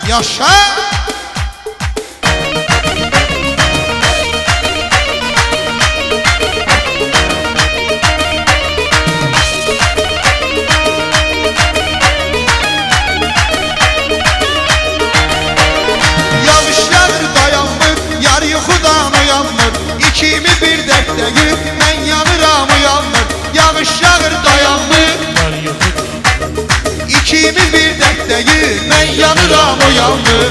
Yaşa! İkimiz bir dertteyiz, ben yanıram uyanır. Yağış yağır dayanmır. İkimiz bir dertteyiz, ben yanıram uyanır.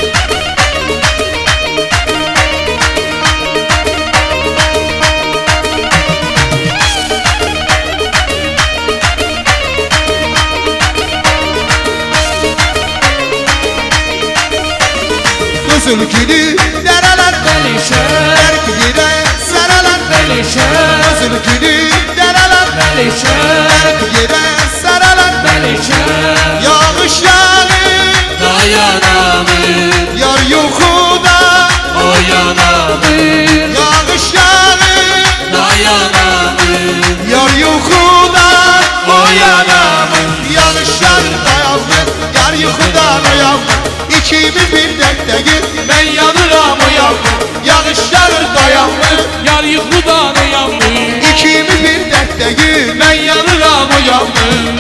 Kızıl gülü dereler perişan, yere saralar perişan. Kızıl gülü dereler perişan, yere saralar perişan. Yağış yağır dayanamır, yar yuhuda oyanamır. Yağış yağır dayanamır, yar yuhuda oyanamır. Yağış yağır dayanmır, yar yuhudan oyanmır. İkimiz bir dertteyiz, ben yanıram uyanmır. Yağış yağır dayanmır, yar yuhudan uyanmır. İkimiz bir dertteyiz, ben yanıram uyanmır.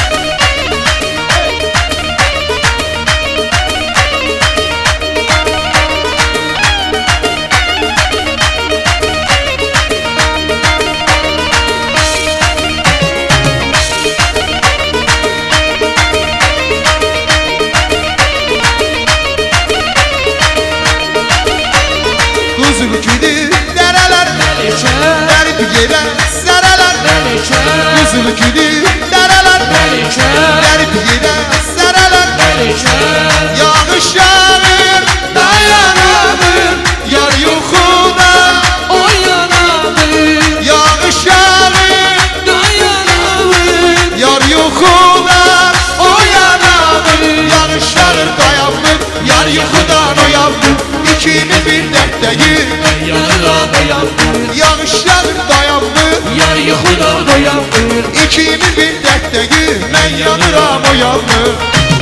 Kızılgülü dereler perişan, derip yere saralar perişan. Kızılgülü dereler perişan, derip yere saralar perişan. Yağış yağır dayanamır, yar yuhuda oyanamır. Yağış yağır dayanamır, yar yuhuda oyanamır. Yağış yağır dayanmır, yar yuhudan uyanmır. İkimiz bir dertteyiz, yanıram uyanmır. yağış yağır dayanmır, yar yuhudan uyanmır. İkimiz bir dertteyiz, ben yanıram uyanmır.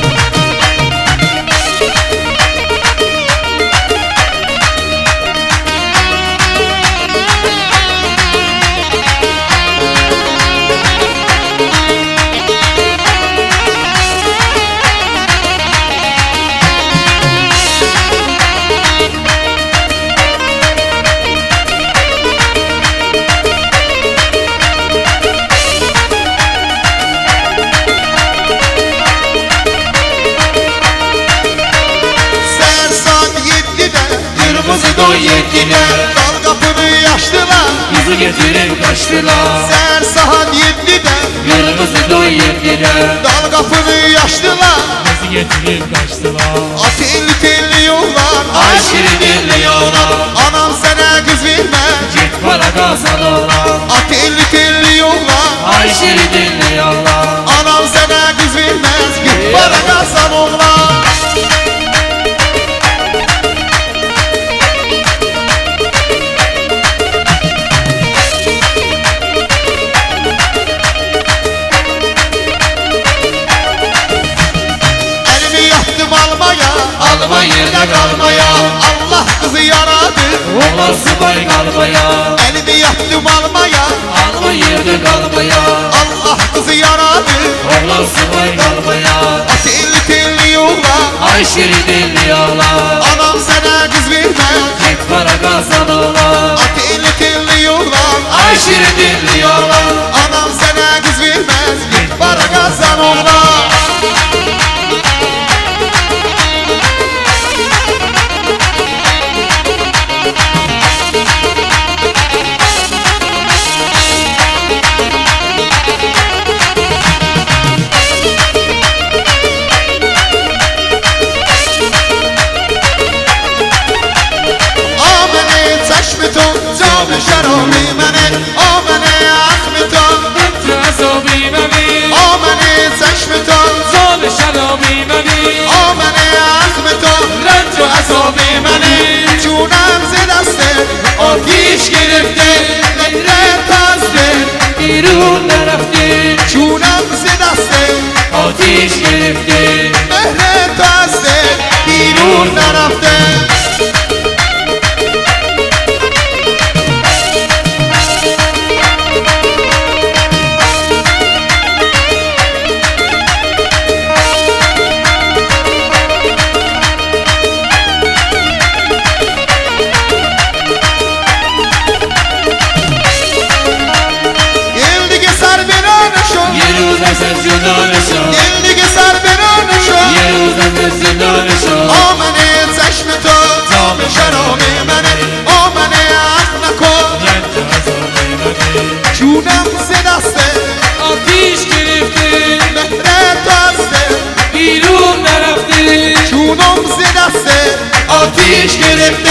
Kırmızı don yettiler, Dal kapını yaştılar, kızı getirip kaçtılar. seher saat 7'de. Kırmızı don yettiler, Dal kapını yaştılar, kızı getirip kaçtılar. atilli telli yollar, Ay şirin dilli yollar, anam sana kız vermez. git para kazan oğlan. Atilli telli yollar, Ay şirin dilli yollar, anam sana kız vermez. Git para kazan oğlan. alma yerde kalmaya. Allah kızı yaradı, Oğlan subay kalmaya. elimi yaptım almaya. Alma yerde kalmaya. Allah kızı yaradı, Oğlan subay kalmaya. atilli telli yollar, Ay şirin dilli yollar, anam sana kız vermez. git para kazan oğlan. Atilli telli yollar, Ay şirin dilli yollar, anam sana kız vermez. Git para kazan oğlan. جدانه شد دل دیگه سر برانه شد یه روز از زندانه شد آمنه چشم تو تام شراب منه آمنه عقل نکن رنج عذاب منه جونم ز دسته آتیش گرفته مهر تو هسته بیرون نرفته جونم ز دسته آتیش گرفته